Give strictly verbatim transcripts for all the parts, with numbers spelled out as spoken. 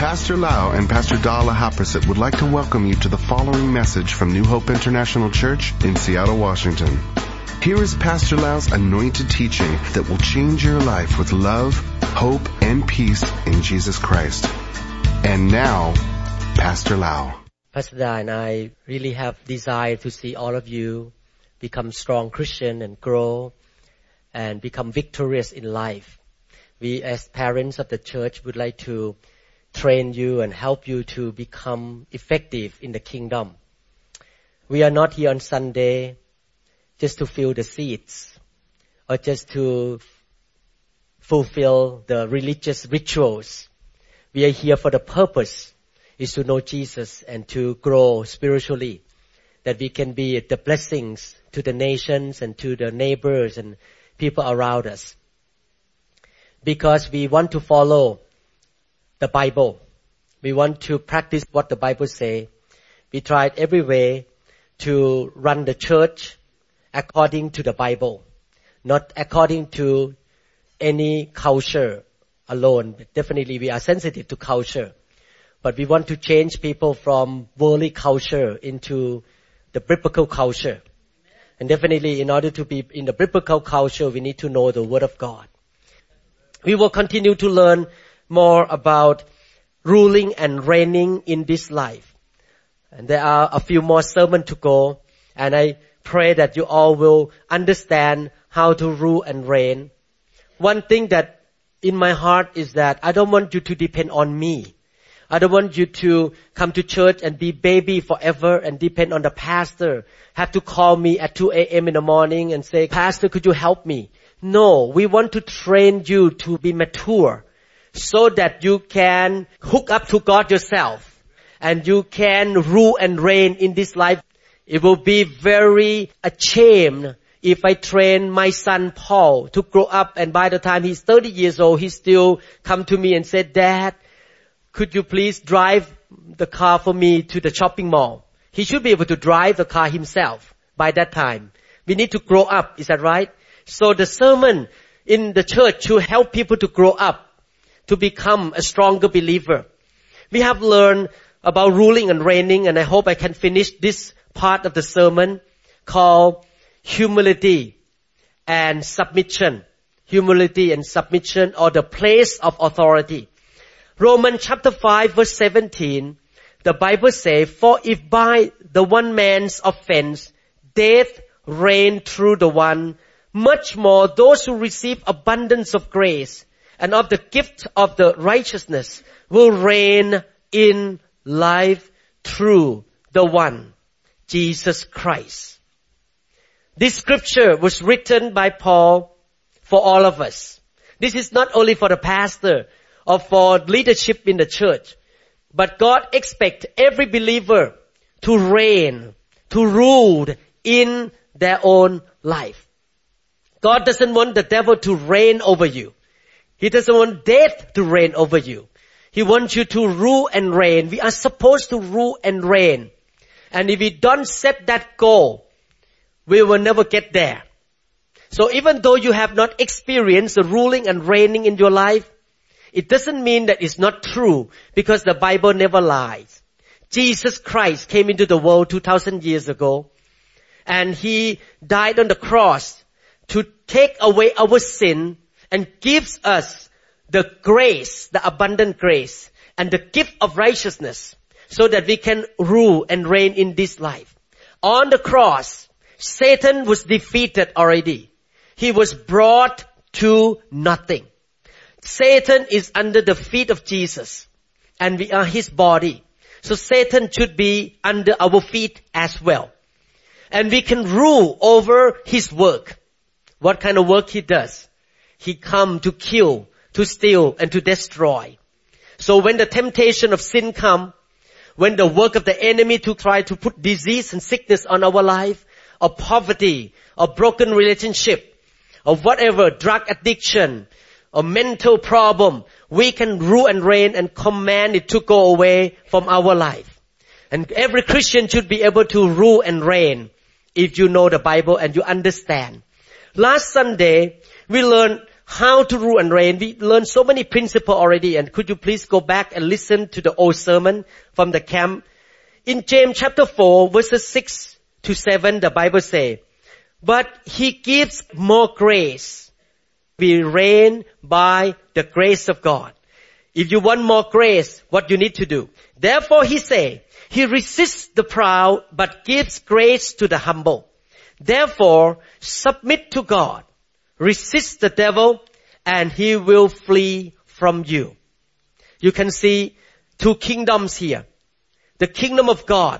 Pastor Lau and Pastor Dala Haprasit would like to welcome you to the following message from New Hope International Church in Seattle, Washington. Here is Pastor Lau's anointed teaching that will change your life with love, hope, and peace in Jesus Christ. And now, Pastor Lau. Pastor Da and I really have desire to see all of you become strong Christian and grow and become victorious in life. We as parents of the church would like to train you and help you to become effective in the kingdom. We are not here on Sunday just to fill the seats or just to fulfill the religious rituals. We are here for the purpose is to know Jesus and to grow spiritually, that we can be the blessings to the nations and to the neighbors and people around us. Because we want to follow the Bible. We want to practice what the Bible says. We tried every way to run the church according to the Bible, not according to any culture alone. But definitely we are sensitive to culture. But we want to change people from worldly culture into the biblical culture. And definitely in order to be in the biblical culture, we need to know the Word of God. We will continue to learn more about ruling and reigning in this life. And there are a few more sermons to go. And I pray that you all will understand how to rule and reign. One thing that in my heart is that I don't want you to depend on me. I don't want you to come to church and be baby forever and depend on the pastor. Have to call me at two a.m. in the morning and say, Pastor, could you help me? No, we want to train you to be mature so that you can hook up to God yourself and you can rule and reign in this life. It will be very ashamed if I train my son Paul to grow up and by the time he's thirty years old, he still come to me and said, Dad, could you please drive the car for me to the shopping mall? He should be able to drive the car himself by that time. We need to grow up. Is that right? So the sermon in the church to help people to grow up, to become a stronger believer. We have learned about ruling and reigning, and I hope I can finish this part of the sermon called humility and submission. Humility and submission, or the place of authority. Romans chapter five verse seventeen, the Bible says, For if by the one man's offense death reigned through the one, much more those who receive abundance of grace and of the gift of the righteousness will reign in life through the one, Jesus Christ. This scripture was written by Paul for all of us. This is not only for the pastor or for leadership in the church, but God expects every believer to reign, to rule in their own life. God doesn't want the devil to reign over you. He doesn't want death to reign over you. He wants you to rule and reign. We are supposed to rule and reign. And if we don't set that goal, we will never get there. So even though you have not experienced the ruling and reigning in your life, it doesn't mean that it's not true, because the Bible never lies. Jesus Christ came into the world two thousand years ago, and He died on the cross to take away our sin and gives us the grace, the abundant grace, and the gift of righteousness so that we can rule and reign in this life. On the cross, Satan was defeated already. He was brought to nothing. Satan is under the feet of Jesus and we are His body. So Satan should be under our feet as well. And we can rule over his work. What kind of work he does? He come to kill, to steal, and to destroy. So when the temptation of sin come, when the work of the enemy to try to put disease and sickness on our life, or poverty, or broken relationship, or whatever, drug addiction, or mental problem, we can rule and reign and command it to go away from our life. And every Christian should be able to rule and reign if you know the Bible and you understand. Last Sunday, we learned how to rule and reign. We learned so many principles already. And could you please go back and listen to the old sermon from the camp? In James chapter four, verses six to seven, the Bible says, but He gives more grace. We reign by the grace of God. If you want more grace, what you need to do? Therefore He say, He resists the proud, but gives grace to the humble. Therefore, submit to God. Resist the devil, and he will flee from you. You can see two kingdoms here. The kingdom of God.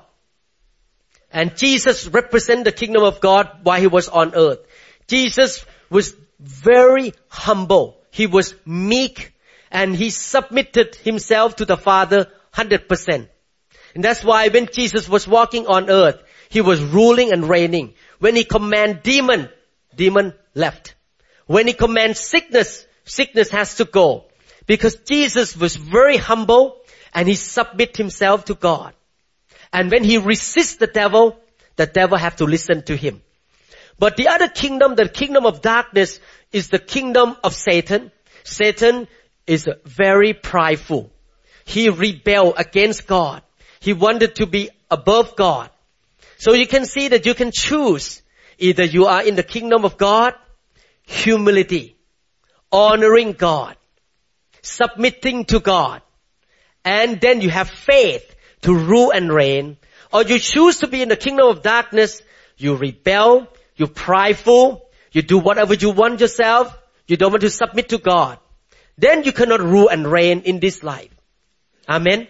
And Jesus represents the kingdom of God while He was on earth. Jesus was very humble. He was meek, and He submitted Himself to the Father one hundred percent. And that's why when Jesus was walking on earth, He was ruling and reigning. When He commanded demon, demon left. When He commands sickness, sickness has to go. Because Jesus was very humble and He submit Himself to God. And when He resists the devil, the devil have to listen to Him. But the other kingdom, the kingdom of darkness, is the kingdom of Satan. Satan is very prideful. He rebelled against God. He wanted to be above God. So you can see that you can choose. Either you are in the kingdom of God, humility, honoring God, submitting to God, and then you have faith to rule and reign. Or you choose to be in the kingdom of darkness, you rebel, you're prideful, you do whatever you want yourself, you don't want to submit to God. Then you cannot rule and reign in this life. Amen.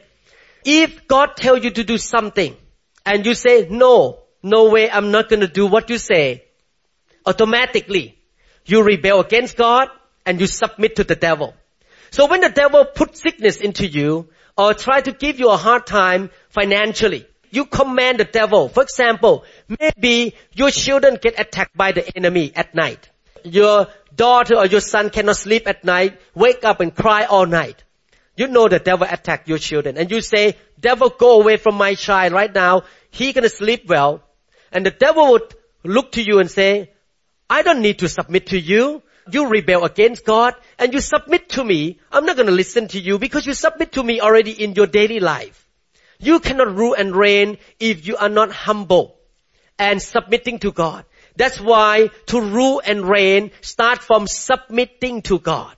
If God tells you to do something, and you say, no, no way, I'm not going to do what you say, automatically, you rebel against God, and you submit to the devil. So when the devil puts sickness into you, or try to give you a hard time financially, you command the devil. For example, maybe your children get attacked by the enemy at night. Your daughter or your son cannot sleep at night, wake up and cry all night. You know the devil attacked your children. And you say, devil, go away from my child right now. He gonna sleep well. And the devil would look to you and say, I don't need to submit to you. You rebel against God and you submit to me. I'm not gonna listen to you because you submit to me already in your daily life. You cannot rule and reign if you are not humble and submitting to God. That's why to rule and reign start from submitting to God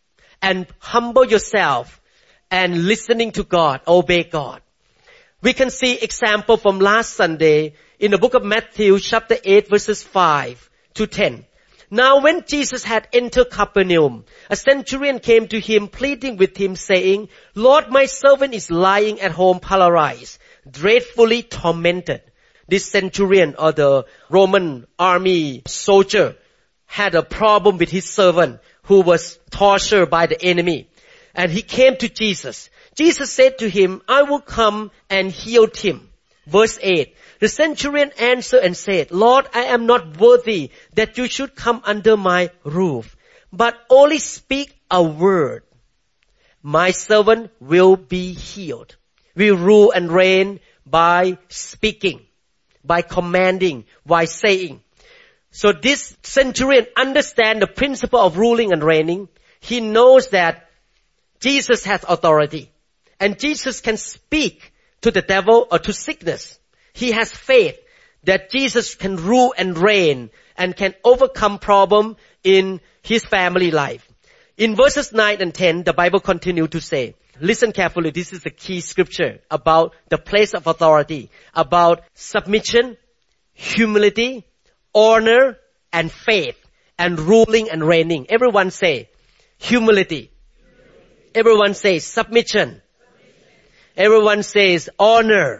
and humble yourself and listening to God, obey God. We can see example from last Sunday in the book of Matthew chapter eight verses five to ten. Now when Jesus had entered Capernaum, a centurion came to Him pleading with Him saying, Lord, my servant is lying at home paralyzed, dreadfully tormented. This centurion or the Roman army soldier had a problem with his servant who was tortured by the enemy. And he came to Jesus. Jesus said to him, I will come and heal him. Verse eight. The centurion answered and said, Lord, I am not worthy that you should come under my roof, but only speak a word. My servant will be healed. We rule and reign by speaking, by commanding, by saying. So this centurion understands the principle of ruling and reigning. He knows that Jesus has authority. And Jesus can speak to the devil or to sickness. He has faith that Jesus can rule and reign and can overcome problem in his family life. In verses nine and ten, the Bible continues to say, listen carefully, this is the key scripture about the place of authority, about submission, humility, honor, and faith, and ruling and reigning. Everyone say, humility. humility. Everyone say, submission. submission. Everyone says, honor.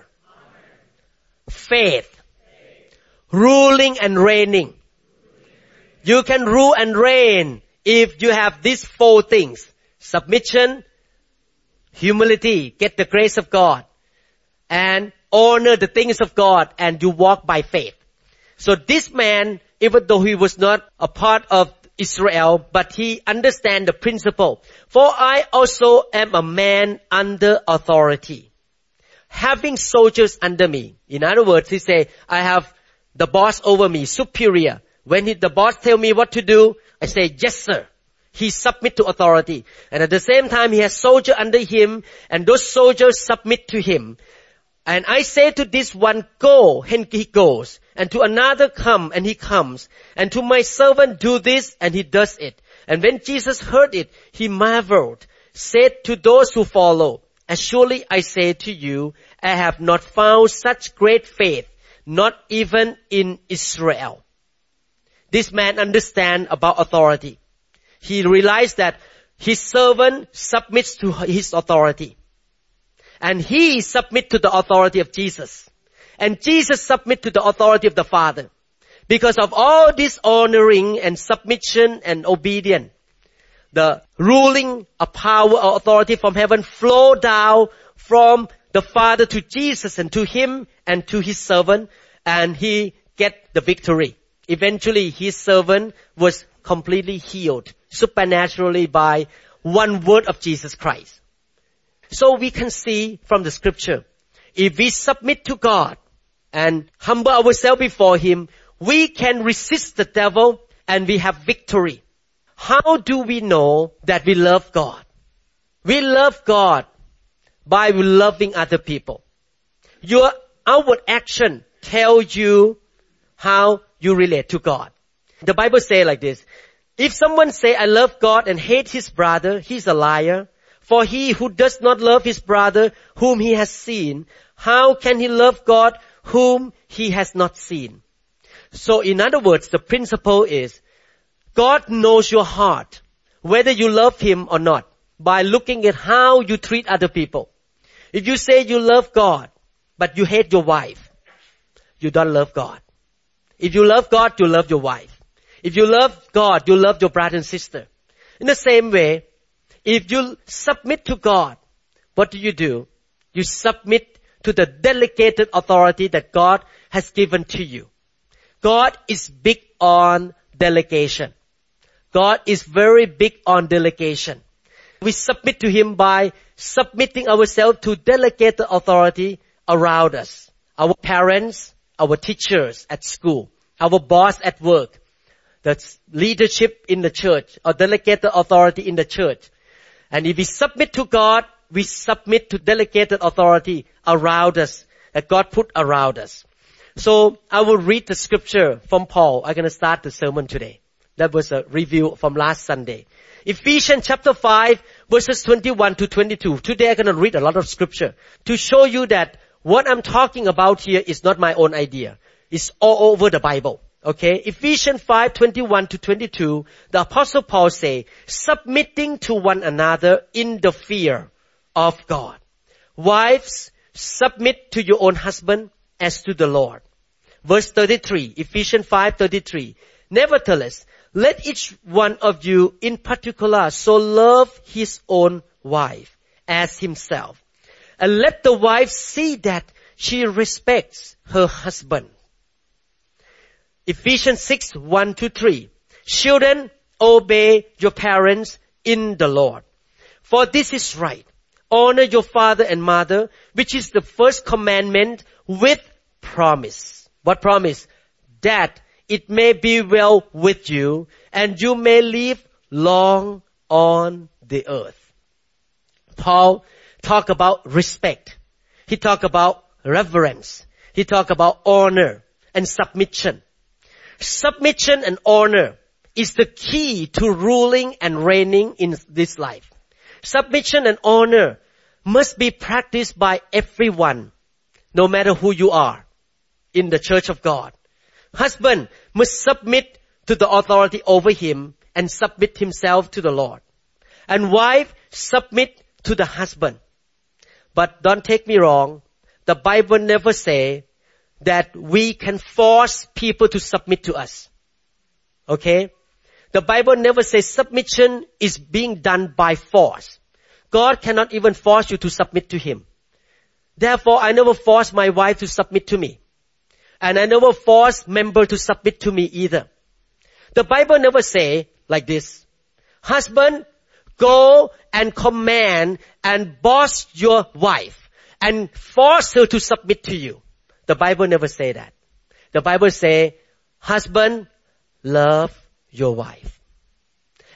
Faith, Faith, ruling and reigning. You can rule and reign if you have these four things. Submission, humility, get the grace of God, and honor the things of God, and you walk by faith. So this man, even though he was not a part of Israel, but he understands the principle. For I also am a man under authority, having soldiers under me. In other words, he say, I have the boss over me, superior. When he, the boss tell me what to do, I say, yes, sir. he submit to authority. And at the same time, he has soldiers under him, and those soldiers submit to him. And I say to this one, go, and he goes. And to another, come, and he comes. And to my servant, do this, and he does it. And when Jesus heard it, he marveled, said to those who follow, as surely I say to you, I have not found such great faith, not even in Israel. This man understands about authority. He realized that his servant submits to his authority. And he submits to the authority of Jesus. And Jesus submits to the authority of the Father. Because of all this honoring and submission and obedience, the ruling of power or authority from heaven flow down from the Father to Jesus and to him and to his servant, and he get the victory. Eventually, his servant was completely healed supernaturally by one word of Jesus Christ. So we can see from the scripture, if we submit to God and humble ourselves before him, we can resist the devil and we have victory. How do we know that we love God? We love God by loving other people. Your outward action tells you how you relate to God. The Bible says like this, if someone say, I love God and hate his brother, he's a liar. For he who does not love his brother whom he has seen, how can he love God whom he has not seen? So in other words, the principle is, God knows your heart, whether you love him or not, by looking at how you treat other people. If you say you love God, but you hate your wife, you don't love God. If you love God, you love your wife. If you love God, you love your brother and sister. In the same way, if you submit to God, what do you do? You submit to the delegated authority that God has given to you. God is big on delegation. God is very big on delegation. We submit to him by submitting ourselves to delegated authority around us. Our parents, our teachers at school, our boss at work, the leadership in the church, or delegated authority in the church. And if we submit to God, we submit to delegated authority around us, that God put around us. So I will read the scripture from Paul. I'm going to start the sermon today. That was a review from last Sunday. Ephesians chapter five, verses twenty-one to twenty-two. Today I'm going to read a lot of scripture to show you that what I'm talking about here is not my own idea. It's all over the Bible. Okay? Ephesians five, twenty-one to twenty-two, the Apostle Paul say, submitting to one another in the fear of God. Wives, submit to your own husband as to the Lord. Verse thirty-three, Ephesians five, thirty-three. Nevertheless, let each one of you in particular so love his own wife as himself. And let the wife see that she respects her husband. Ephesians six, one to three. Children, obey your parents in the Lord. For this is right. Honor your father and mother, which is the first commandment with promise. What promise? That it may be well with you and you may live long on the earth. Paul talk about respect. He talk about reverence. He talk about honor and submission. Submission and honor is the key to ruling and reigning in this life. Submission and honor must be practiced by everyone, no matter who you are, in the church of God. Husband must submit to the authority over him and submit himself to the Lord. And wife submit to the husband. But don't take me wrong, the Bible never say that we can force people to submit to us. Okay? The Bible never says submission is being done by force. God cannot even force you to submit to him. Therefore, I never force my wife to submit to me. And I never force member to submit to me either. The Bible never say like this. Husband, go and command and boss your wife and force her to submit to you. The Bible never say that. The Bible say, husband, love your wife.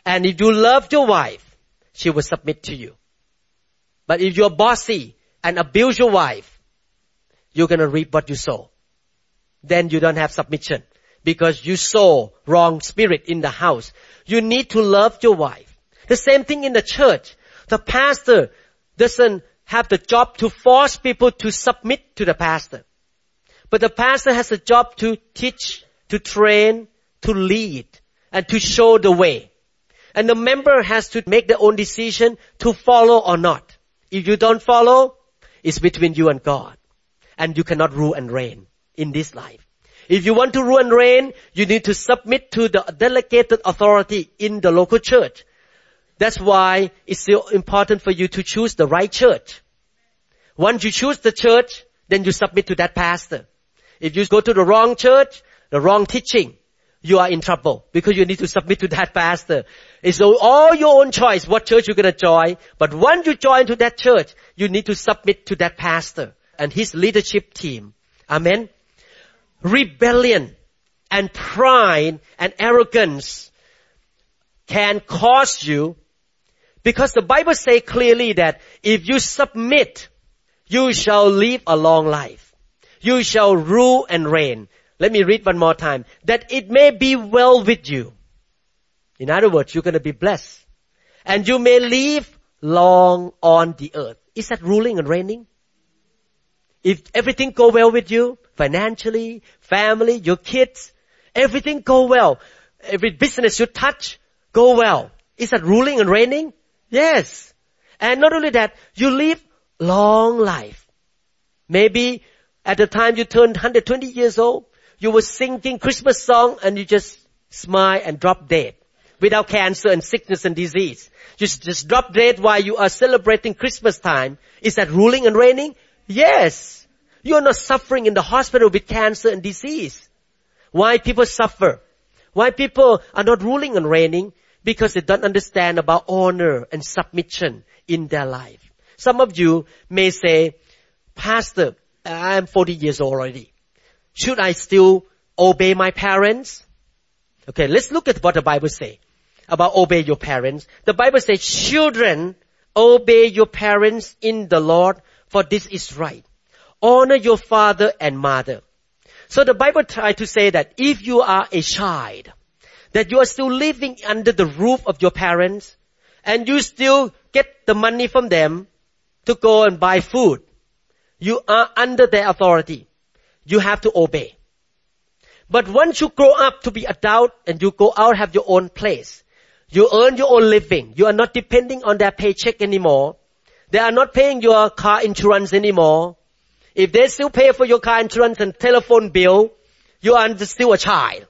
And if you love your wife, she will submit to you. But if you're bossy and abuse your wife, you're going to reap what you sow. Then you don't have submission because you sow wrong spirit in the house. You need to love your wife. The same thing in the church. The pastor doesn't have the job to force people to submit to the pastor. But the pastor has a job to teach, to train, to lead, and to show the way. And the member has to make their own decision to follow or not. If you don't follow, it's between you and God. And you cannot rule and reign in this life. If you want to rule and reign, you need to submit to the delegated authority in the local church. That's why it's so important for you to choose the right church. Once you choose the church, then you submit to that pastor. If you go to the wrong church, the wrong teaching, you are in trouble because you need to submit to that pastor. It's all your own choice what church you're going to join. But once you join to that church, you need to submit to that pastor and his leadership team. Amen. Rebellion and pride and arrogance can cause you, because the Bible says clearly that if you submit, you shall live a long life. You shall rule and reign. Let me read one more time. That it may be well with you. In other words, you're going to be blessed. And you may live long on the earth. Is that ruling and reigning? If everything go well with you, financially, family, your kids, everything go well. Every business you touch, go well. Is that ruling and reigning? Yes. And not only that, you live long life. Maybe at the time you turned one hundred twenty years old, you were singing Christmas song and you just smile and drop dead without cancer and sickness and disease. Just, just drop dead while you are celebrating Christmas time. Is that ruling and reigning? Yes. You are not suffering in the hospital with cancer and disease. Why people suffer? Why people are not ruling and reigning? Because they don't understand about honor and submission in their life. Some of you may say, Pastor, I'm forty years old already. Should I still obey my parents? Okay, let's look at what the Bible says about obey your parents. The Bible says, children, obey your parents in the Lord, for this is right. Honor your father and mother. So the Bible tries to say that if you are a child, that you are still living under the roof of your parents, and you still get the money from them to go and buy food, you are under their authority. You have to obey. But once you grow up to be adult and you go out, have your own place, you earn your own living, you are not depending on their paycheck anymore. They are not paying your car insurance anymore. If they still pay for your car insurance and telephone bill, you are still a child.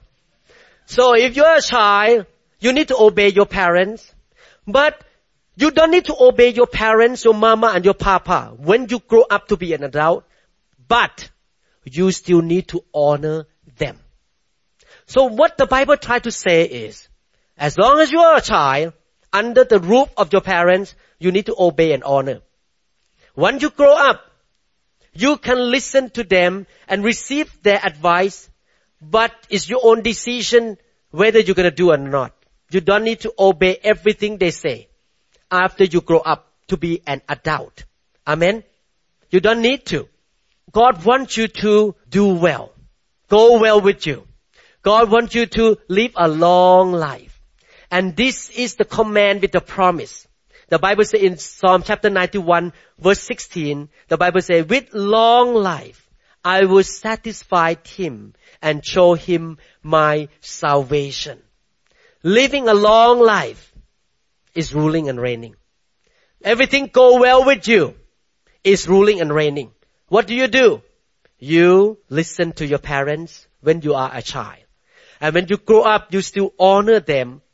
So if you're a child, you need to obey your parents. But you don't need to obey your parents, your mama and your papa when you grow up to be an adult. But you still need to honor them. So what the Bible tries to say is, as long as you are a child, under the roof of your parents, you need to obey and honor. Once you grow up, you can listen to them and receive their advice, but it's your own decision whether you're going to do or not. You don't need to obey everything they say after you grow up to be an adult. Amen? You don't need to. God wants you to do well. Go well with you. God wants you to live a long life. And this is the command with the promise. The Bible says in Psalm chapter ninety-one, verse sixteen, the Bible says, with long life, I will satisfy him and show him my salvation. Living a long life is ruling and reigning. Everything go well with you is ruling and reigning. What do you do? You listen to your parents when you are a child. And when you grow up, you still honor them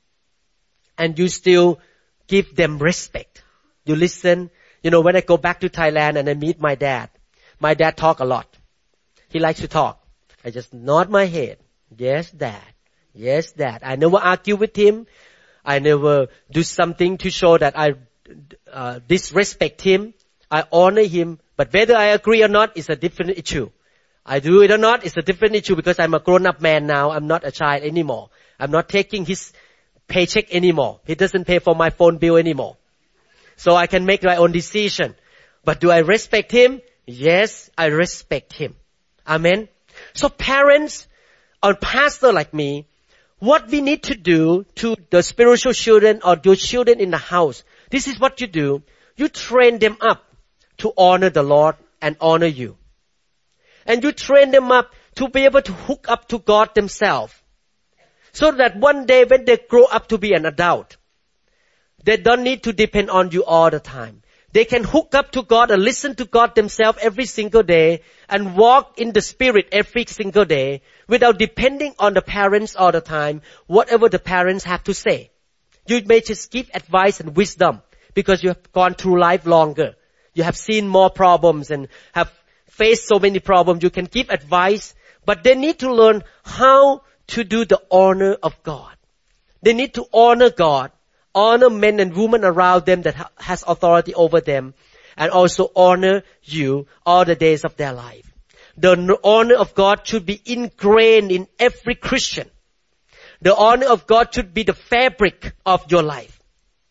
and you still give them respect. You listen. You know, when I go back to Thailand and I meet my dad, my dad talk a lot. He likes to talk. I just nod my head. Yes, dad. Yes, dad. I never argue with him. I never do something to show that I uh, disrespect him. I honor him. But whether I agree or not is a different issue. I do it or not is a different issue because I'm a grown-up man now. I'm not a child anymore. I'm not taking his paycheck anymore. He doesn't pay for my phone bill anymore. So I can make my own decision. But do I respect him? Yes, I respect him. Amen. So parents or pastor like me, what we need to do to the spiritual children or your children in the house, this is what you do. You train them up to honor the Lord and honor you. And you train them up to be able to hook up to God themselves. So that one day when they grow up to be an adult, they don't need to depend on you all the time. They can hook up to God and listen to God themselves every single day and walk in the Spirit every single day without depending on the parents all the time, whatever the parents have to say. You may just give advice and wisdom because you have gone through life longer. You have seen more problems and have faced so many problems. You can give advice, but they need to learn how to do the honor of God. They need to honor God. Honor men and women around them that ha- has authority over them, and also honor you all the days of their life. The honor of God should be ingrained in every Christian. The honor of God should be the fabric of your life.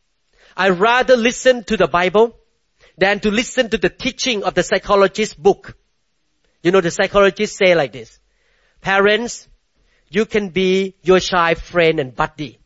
I rather listen to the Bible than to listen to the teaching of the psychologist's book. You know, the psychologists say like this: parents, you can be your child friend and buddy.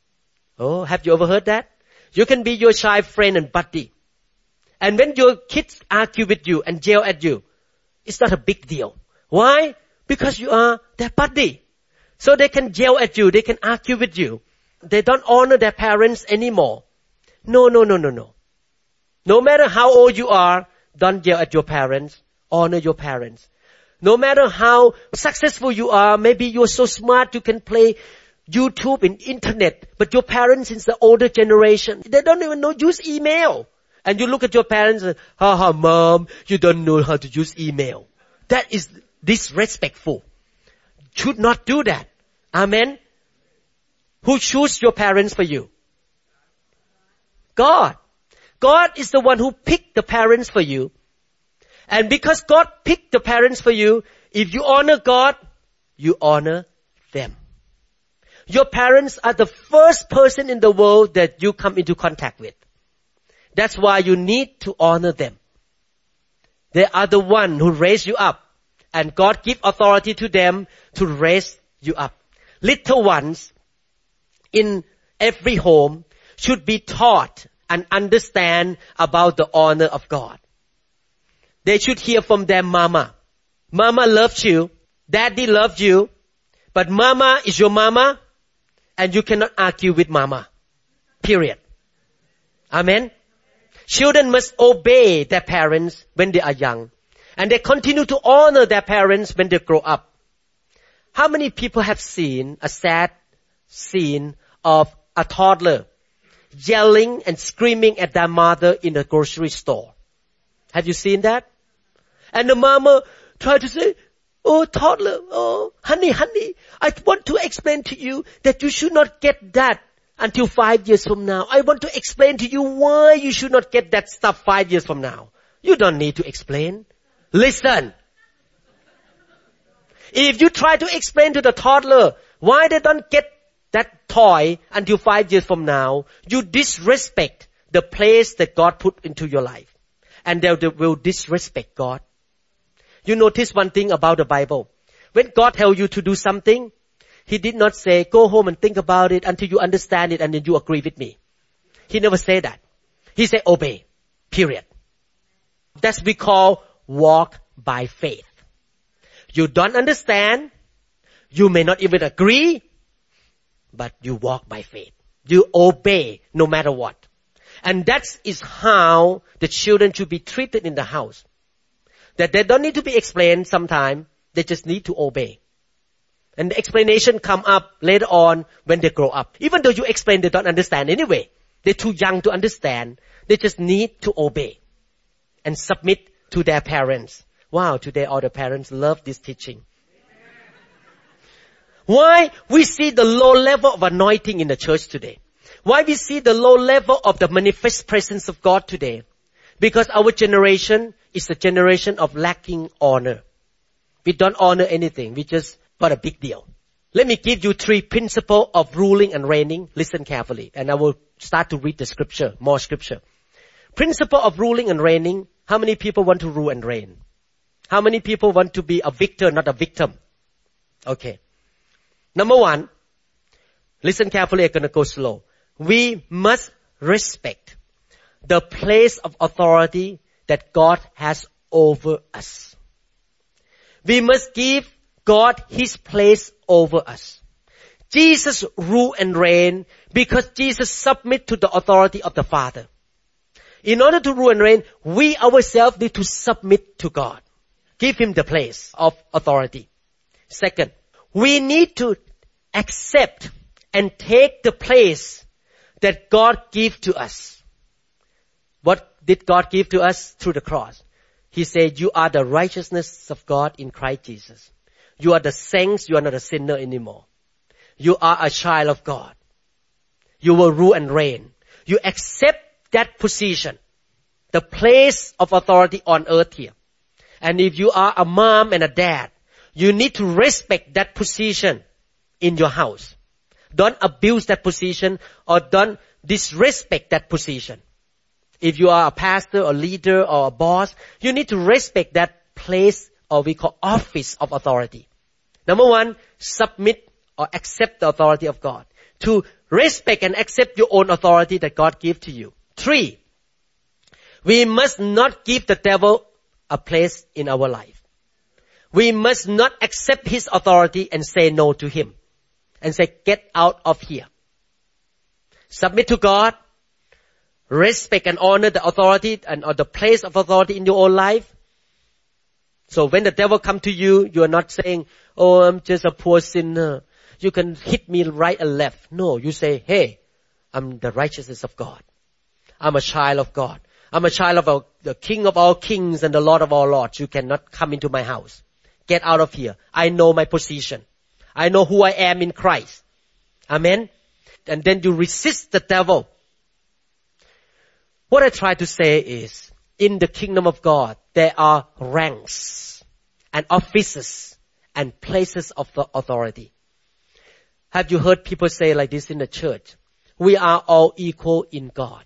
Oh, have you ever heard that? You can be your child friend and buddy. And when your kids argue with you and yell at you, it's not a big deal. Why? Because you are their buddy. So they can yell at you, they can argue with you. They don't honor their parents anymore. No, no, no, no, no. No matter how old you are, don't yell at your parents. Honor your parents. No matter how successful you are, maybe you're so smart you can play YouTube and internet, but your parents is the older generation. They don't even know use email. And you look at your parents and, haha, mom, you don't know how to use email. That is disrespectful. Should not do that. Amen. Who choose your parents for you? God. God is the one who picked the parents for you. And because God picked the parents for you, if you honor God, you honor them. Your parents are the first person in the world that you come into contact with. That's why you need to honor them. They are the one who raised you up. And God give authority to them to raise you up. Little ones in every home should be taught and understand about the honor of God. They should hear from their mama. Mama loves you. Daddy loves you. But mama is your mama. And you cannot argue with mama. Period. Amen. Children must obey their parents when they are young. And they continue to honor their parents when they grow up. How many people have seen a sad scene of a toddler yelling and screaming at their mother in a grocery store? Have you seen that? And the mama tried to say, oh, toddler, oh, honey, honey, I want to explain to you that you should not get that until five years from now. I want to explain to you why you should not get that stuff five years from now. You don't need to explain. Listen. If you try to explain to the toddler why they don't get that toy until five years from now, you disrespect the place that God put into your life. And they will disrespect God. You notice one thing about the Bible. When God tells you to do something, He did not say, go home and think about it until you understand it and then you agree with me. He never said that. He said, obey. Period. That's what we call walk by faith. You don't understand. You may not even agree. But you walk by faith. You obey no matter what. And that is how the children should be treated in the house. That they don't need to be explained sometime. They just need to obey. And the explanation come up later on when they grow up. Even though you explain, they don't understand anyway. They're too young to understand. They just need to obey. And submit to their parents. Wow, today all the parents love this teaching. Why we see the low level of anointing in the church today? Why we see the low level of the manifest presence of God today? Because our generation is a generation of lacking honor. We don't honor anything. We just got a big deal. Let me give you three principles of ruling and reigning. Listen carefully. And I will start to read the scripture, more scripture. Principle of ruling and reigning. How many people want to rule and reign? How many people want to be a victor, not a victim? Okay. Number one, listen carefully, I'm going to go slow. We must respect the place of authority that God has over us. We must give God His place over us. Jesus rule and reign because Jesus submit to the authority of the Father. In order to rule and reign, we ourselves need to submit to God. Give Him the place of authority. Second, we need to accept and take the place that God gave to us. What did God give to us? Through the cross. He said, you are the righteousness of God in Christ Jesus. You are the saints, you are not a sinner anymore. You are a child of God. You will rule and reign. You accept that position, the place of authority on earth here. And if you are a mom and a dad, you need to respect that position in your house. Don't abuse that position or don't disrespect that position. If you are a pastor or leader or a boss, you need to respect that place or we call office of authority. Number one, submit or accept the authority of God. Two, respect and accept your own authority that God gave to you. Three, we must not give the devil a place in our life. We must not accept his authority and say no to him. And say, get out of here. Submit to God. Respect and honor the authority and or the place of authority in your own life. So when the devil come to you, you are not saying, oh, I'm just a poor sinner. You can hit me right and left. No, you say, hey, I'm the righteousness of God. I'm a child of God. I'm a child of a, the King of all kings and the Lord of all lords. You cannot come into my house. Get out of here. I know my position. I know who I am in Christ. Amen. And then you resist the devil. What I try to say is, in the kingdom of God, there are ranks and offices and places of authority. Have you heard people say like this in the church? We are all equal in God.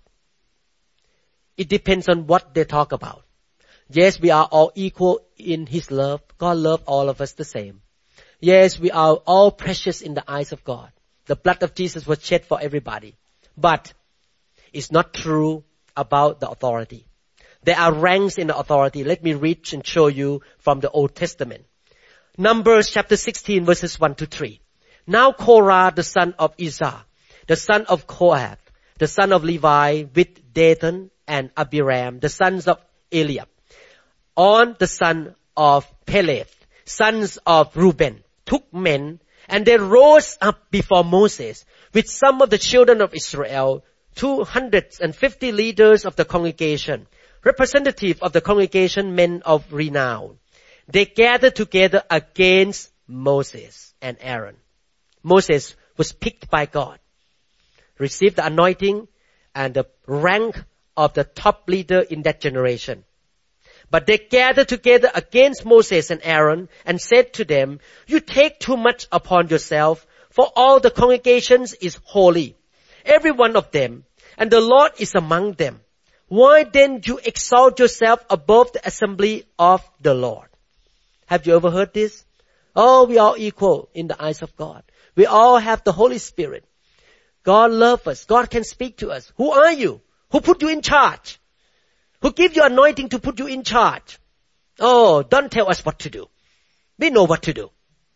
It depends on what they talk about. Yes, we are all equal in His love. God loves all of us the same. Yes, we are all precious in the eyes of God. The blood of Jesus was shed for everybody. But it's not true about the authority. There are ranks in the authority. Let me read and show you from the Old Testament. Numbers chapter sixteen verses one to three. Now Korah, the son of Izhar, the son of Kohath, the son of Levi, with Dathan and Abiram, the sons of Eliab, on the son of Peleth, sons of Reuben, took men, and they rose up before Moses with some of the children of Israel, two hundred fifty leaders of the congregation, representative of the congregation, men of renown. They gathered together against Moses and Aaron. Moses was picked by God, received the anointing and the rank of the top leader in that generation. But they gathered together against Moses and Aaron and said to them, you take too much upon yourself, for all the congregations is holy, every one of them, and the Lord is among them. Why then you exalt yourself above the assembly of the Lord? Have you ever heard this? Oh, we are equal in the eyes of God. We all have the Holy Spirit. God loves us. God can speak to us. Who are you? Who put you in charge? Who give you anointing to put you in charge? Oh, don't tell us what to do. We know what to do.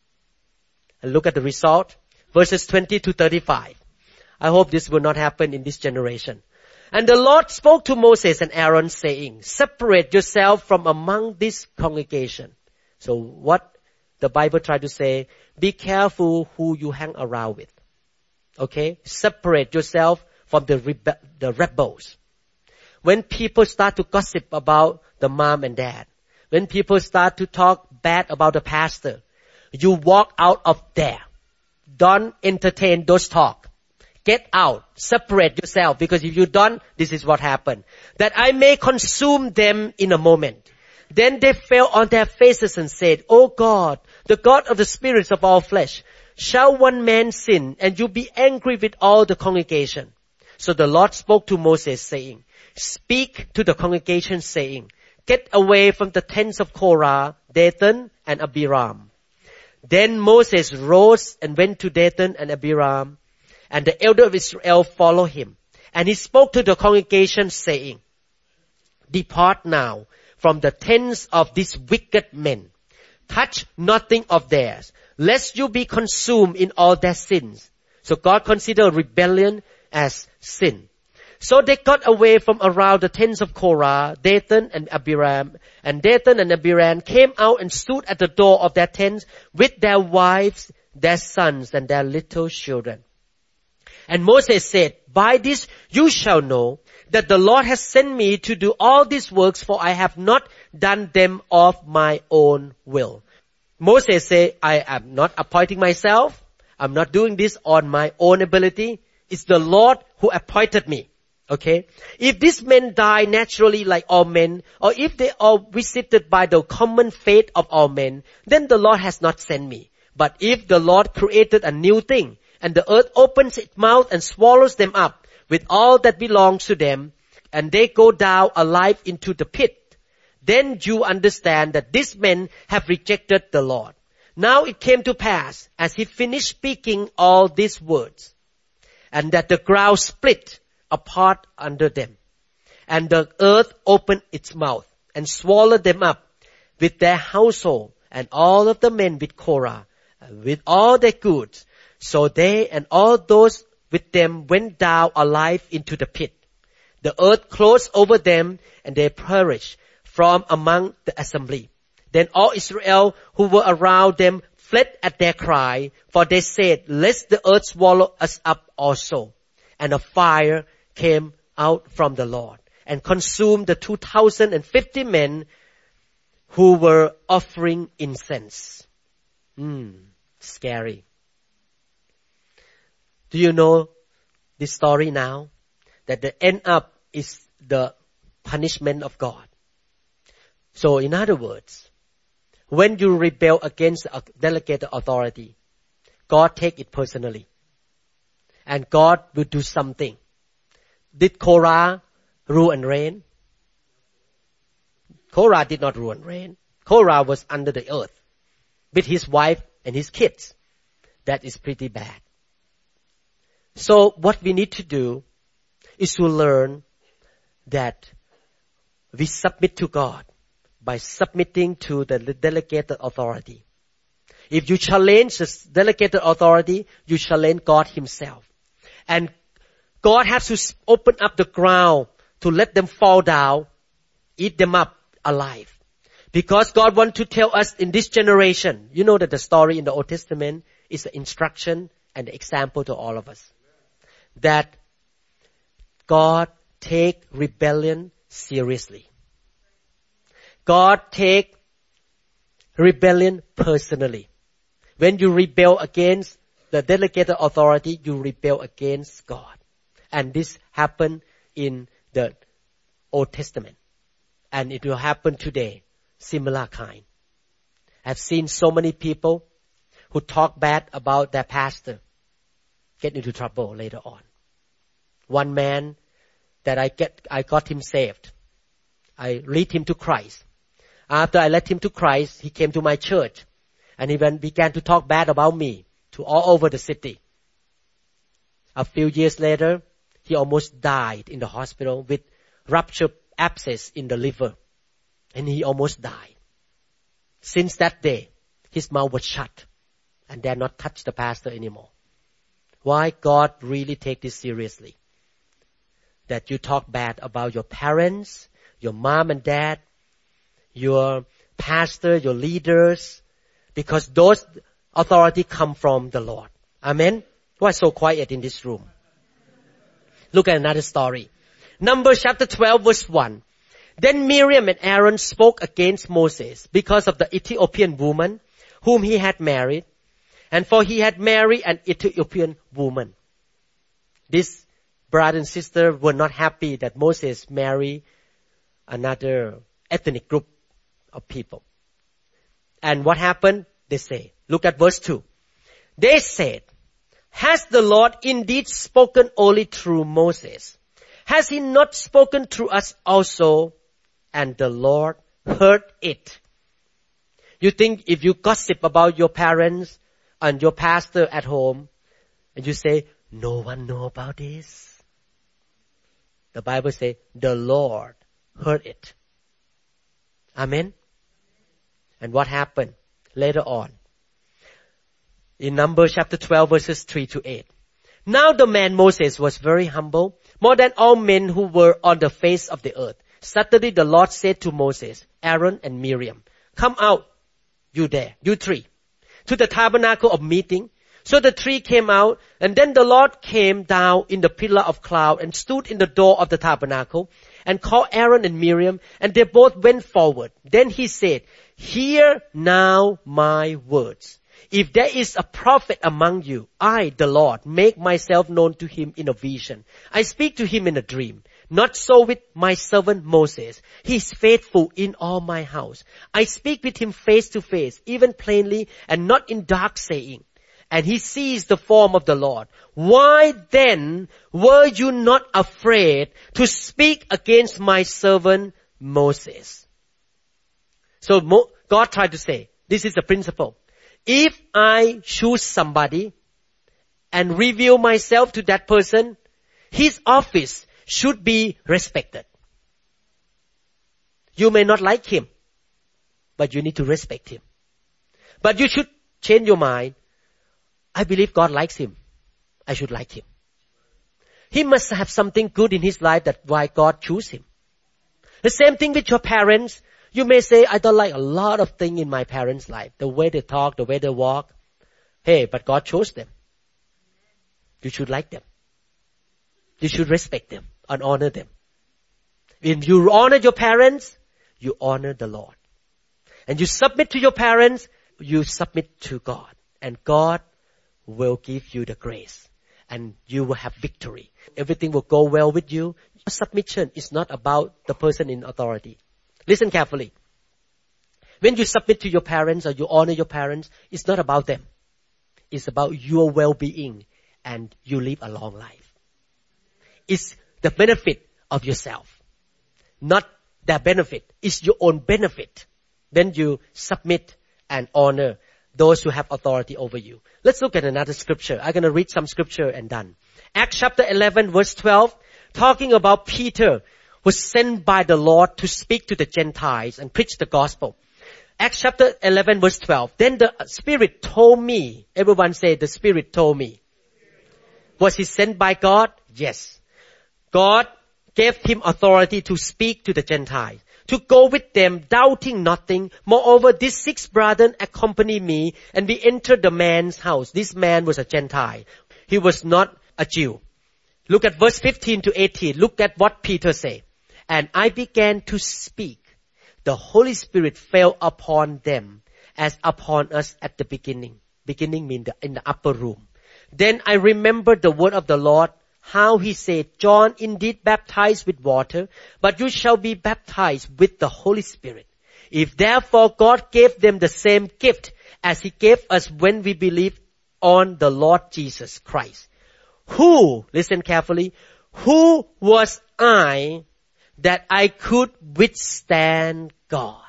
And look at the result. Verses twenty to thirty-five. I hope this will not happen in this generation. And the Lord spoke to Moses and Aaron saying, separate yourself from among this congregation. So what the Bible tried to say, be careful who you hang around with. Okay? Separate yourself from the, rebe- the rebels. When people start to gossip about the mom and dad, when people start to talk bad about the pastor, you walk out of there. Don't entertain those talk. Get out. Separate yourself. Because if you don't, this is what happened. That I may consume them in a moment. Then they fell on their faces and said, O God, the God of the spirits of all flesh, shall one man sin, and you be angry with all the congregation? So the Lord spoke to Moses, saying, Speak to the congregation, saying, Get away from the tents of Korah, Dathan, and Abiram. Then Moses rose and went to Dathan and Abiram, and the elder of Israel followed him. And he spoke to the congregation, saying, Depart now from the tents of these wicked men. Touch nothing of theirs, lest you be consumed in all their sins. So God considered rebellion as sin. So they got away from around the tents of Korah, Dathan and Abiram. And Dathan and Abiram came out and stood at the door of their tents with their wives, their sons, and their little children. And Moses said, By this you shall know that the Lord has sent me to do all these works, for I have not done them of my own will. Moses said, I am not appointing myself. I'm not doing this on my own ability. It's the Lord who appointed me. Okay? If these men die naturally like all men, or if they are visited by the common fate of all men, then the Lord has not sent me. But if the Lord created a new thing, and the earth opens its mouth and swallows them up with all that belongs to them, and they go down alive into the pit, then you understand that these men have rejected the Lord. Now it came to pass, as he finished speaking all these words, and that the ground split apart under them, and the earth opened its mouth and swallowed them up with their household and all of the men with Korah, and with all their goods. So they and all those with them went down alive into the pit. The earth closed over them, and they perished from among the assembly. Then all Israel who were around them fled at their cry, for they said, Lest the earth swallow us up also. And a fire came out from the Lord and consumed the two thousand and fifty men who were offering incense. Hmm, scary. Do you know this story now? That the end up is the punishment of God. So in other words, when you rebel against a delegated authority, God take it personally. And God will do something. Did Korah rule and reign? Korah did not rule and reign. Korah was under the earth with his wife and his kids. That is pretty bad. So what we need to do is to learn that we submit to God by submitting to the delegated authority. If you challenge the delegated authority, you challenge God himself. And God has to open up the ground to let them fall down, eat them up alive. Because God wants to tell us in this generation, you know that the story in the Old Testament is an instruction and an example to all of us. That God take rebellion seriously. God take rebellion personally. When you rebel against the delegated authority, you rebel against God. And this happened in the Old Testament. And it will happen today, similar kind. I've seen so many people who talk bad about their pastor get into trouble later on. One man that I get, I got him saved. I lead him to Christ. After I led him to Christ, he came to my church and he went, began to talk bad about me to all over the city. A few years later, he almost died in the hospital with ruptured abscess in the liver. And he almost died. Since that day, his mouth was shut and dare not touch the pastor anymore. Why? God really take this seriously. That you talk bad about your parents, your mom and dad, your pastor, your leaders, because those authority come from the Lord. Amen? Why so quiet in this room? Look at another story. Numbers chapter twelve verse one. Then Miriam and Aaron spoke against Moses because of the Ethiopian woman whom he had married, and for he had married an Ethiopian woman. This brother and sister were not happy that Moses married another ethnic group of people. And what happened? They say, look at verse two. They said, has the Lord indeed spoken only through Moses? Has he not spoken through us also? And the Lord heard it. You think if you gossip about your parents and your pastor at home, and you say, no one know about this. The Bible says, the Lord heard it. Amen. And what happened later on? In Numbers chapter twelve, verses three to eight. Now the man Moses was very humble, more than all men who were on the face of the earth. Suddenly the Lord said to Moses, Aaron and Miriam, come out, you there, you three, to the tabernacle of meeting. So the three came out, and then the Lord came down in the pillar of cloud and stood in the door of the tabernacle and called Aaron and Miriam, and they both went forward. Then he said, hear now my words. If there is a prophet among you, I, the Lord, make myself known to him in a vision. I speak to him in a dream. Not so with my servant Moses. He is faithful in all my house. I speak with him face to face, even plainly, and not in dark saying. And he sees the form of the Lord. Why then were you not afraid to speak against my servant Moses? So God tried to say, this is the principle. If I choose somebody and reveal myself to that person, his office should be respected. You may not like him, but you need to respect him. But you should change your mind. I believe God likes him. I should like him. He must have something good in his life that's why God chose him. The same thing with your parents. You may say, I don't like a lot of things in my parents' life. The way they talk, the way they walk. Hey, but God chose them. You should like them. You should respect them and honor them. When you honor your parents, you honor the Lord. And you submit to your parents, you submit to God. And God will give you the grace. And you will have victory. Everything will go well with you. Submission is not about the person in authority. Listen carefully. When you submit to your parents or you honor your parents, it's not about them. It's about your well-being and you live a long life. It's the benefit of yourself. Not their benefit. It's your own benefit. Then you submit and honor those who have authority over you. Let's look at another scripture. I'm going to read some scripture and done. Acts chapter eleven verse twelve, talking about Peter was sent by the Lord to speak to the Gentiles and preach the gospel. Acts chapter eleven verse twelve. Then the Spirit told me. Everyone say, the Spirit told me. Was he sent by God? Yes. God gave him authority to speak to the Gentiles, to go with them, doubting nothing. Moreover, these six brethren accompanied me, and we entered the man's house. This man was a Gentile. He was not a Jew. Look at verse fifteen to eighteen. Look at what Peter said. And I began to speak. The Holy Spirit fell upon them as upon us at the beginning. Beginning means the, in the upper room. Then I remembered the word of the Lord, how he said, John indeed baptized with water, but you shall be baptized with the Holy Spirit. If therefore God gave them the same gift as he gave us when we believed on the Lord Jesus Christ. Who, listen carefully, who was I that I could withstand God?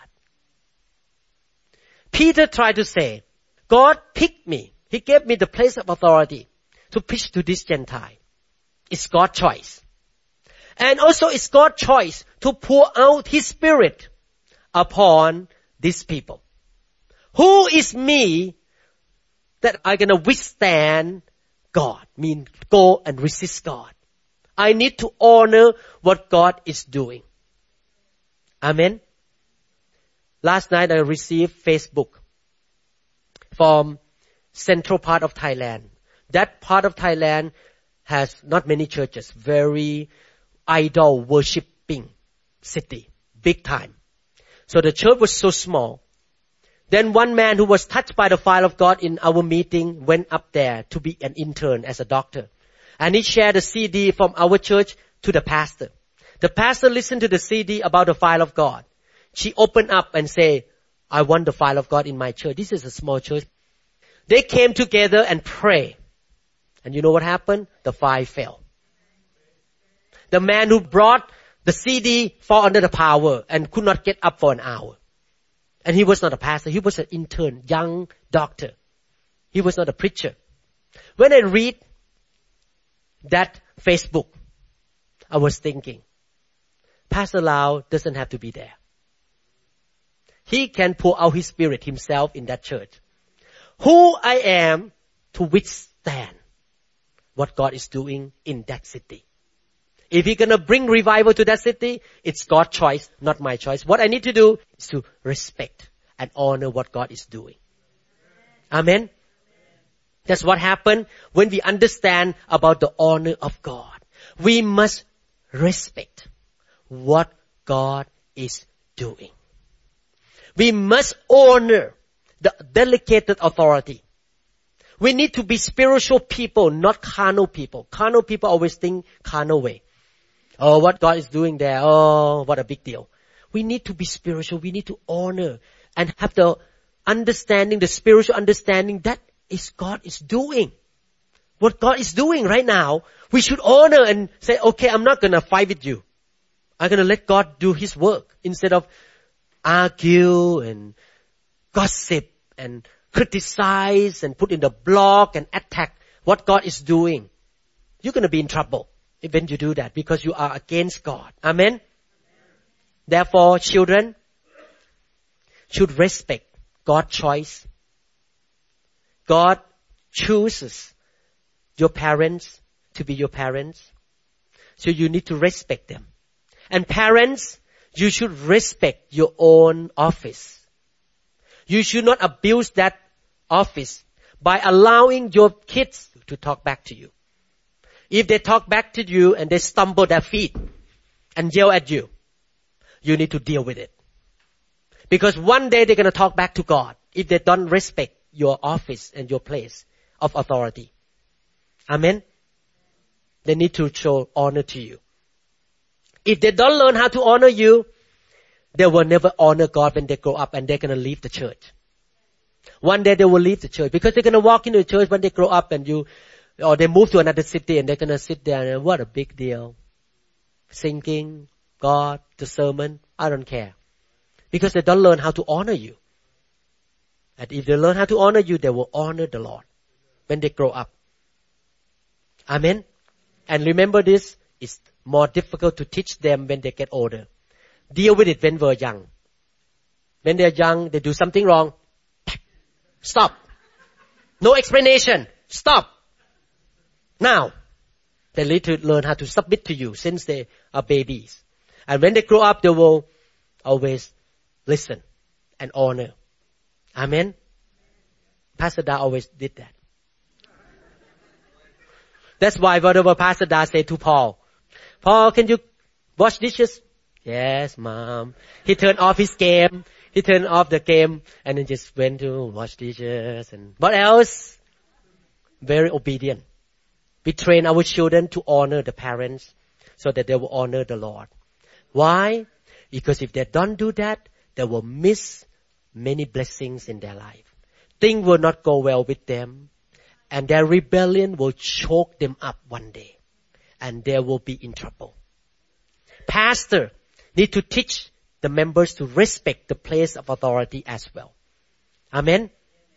Peter tried to say, God picked me. He gave me the place of authority to preach to this Gentile. It's God's choice. And also it's God's choice to pour out His Spirit upon these people. Who is me that I'm going to withstand God? Mean go and resist God. I need to honor what God is doing. Amen. Last night I received Facebook from central part of Thailand. That part of Thailand has not many churches. Very idol worshipping city. Big time. So the church was so small. Then one man who was touched by the fire of God in our meeting went up there to be an intern as a doctor. And he shared a C D from our church to the pastor. The pastor listened to the C D about the fire of God. She opened up and said, I want the fire of God in my church. This is a small church. They came together and prayed. And you know what happened? The fire fell. The man who brought the C D fell under the power and could not get up for an hour. And he was not a pastor. He was an intern, young doctor. He was not a preacher. When I read that Facebook, I was thinking, Pastor Lau doesn't have to be there. He can pour out his spirit himself in that church. Who I am to withstand what God is doing in that city. If He's going to bring revival to that city, it's God's choice, not my choice. What I need to do is to respect and honor what God is doing. Amen. That's what happened when we understand about the honor of God. We must respect what God is doing. We must honor the delegated authority. We need to be spiritual people, not carnal people. Carnal people always think carnal way. Oh, what God is doing there. Oh, what a big deal. We need to be spiritual. We need to honor and have the understanding, the spiritual understanding that is God is doing. What God is doing right now, we should honor and say, okay, I'm not going to fight with you. I'm going to let God do His work instead of argue and gossip and criticize and put in the blog and attack what God is doing. You're going to be in trouble when you do that because you are against God. Amen? Amen. Therefore, children should respect God's choice. God chooses your parents to be your parents. So you need to respect them. And parents, you should respect your own office. You should not abuse that office by allowing your kids to talk back to you. If they talk back to you and they stumble their feet and yell at you, you need to deal with it. Because one day they're going to talk back to God if they don't respect your office and your place of authority. Amen? They need to show honor to you. If they don't learn how to honor you, they will never honor God when they grow up and they're going to leave the church. One day they will leave the church because they're going to walk into the church when they grow up and you, or they move to another city and they're going to sit there and what a big deal. Singing, God, the sermon, I don't care. Because they don't learn how to honor you. And if they learn how to honor you, they will honor the Lord when they grow up. Amen. And remember this, it's more difficult to teach them when they get older. Deal with it when we're young. When they're young, they do something wrong. Stop. No explanation. Stop. Now, they need to learn how to submit to you since they are babies. And when they grow up, they will always listen and honor. Amen. Pastor Da always did that. That's why whatever Pastor Da said to Paul, Paul, can you wash dishes? Yes, Mom. He turned off his game. He turned off the game and then just went to wash dishes. And what else? Very obedient. We train our children to honor the parents so that they will honor the Lord. Why? Because if they don't do that, they will miss many blessings in their life. Things will not go well with them. And their rebellion will choke them up one day. And they will be in trouble. Pastor need to teach the members to respect the place of authority as well. Amen?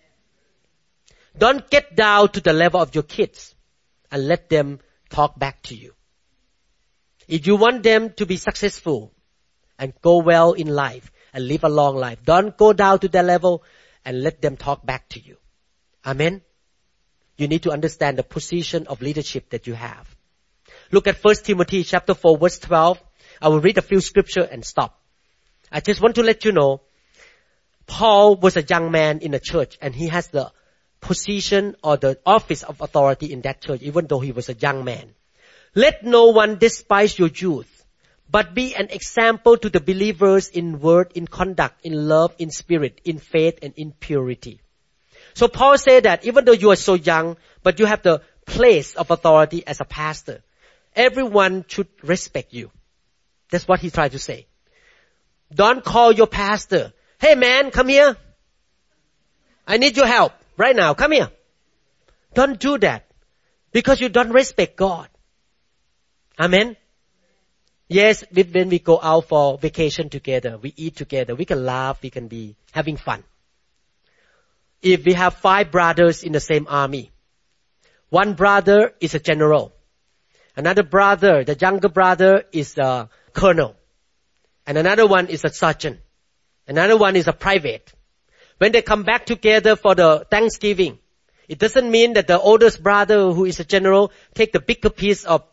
Don't get down to the level of your kids and let them talk back to you. If you want them to be successful and go well in life and live a long life, don't go down to their level and let them talk back to you. Amen? You need to understand the position of leadership that you have. Look at First Timothy chapter four verse twelve. I will read a few scripture and stop. I just want to let you know, Paul was a young man in a church and he has the position or the office of authority in that church, even though he was a young man. Let no one despise your youth, but be an example to the believers in word, in conduct, in love, in spirit, in faith, and in purity. So Paul said that even though you are so young, but you have the place of authority as a pastor, everyone should respect you. That's what he tried to say. Don't call your pastor, hey man, come here. I need your help right now. Come here. Don't do that. Because you don't respect God. Amen. Yes, when we go out for vacation together, we eat together, we can laugh, we can be having fun. If we have five brothers in the same army, one brother is a general. Another brother, the younger brother, is a colonel. And another one is a sergeant. Another one is a private. When they come back together for the Thanksgiving, it doesn't mean that the oldest brother, who is a general, take the bigger piece of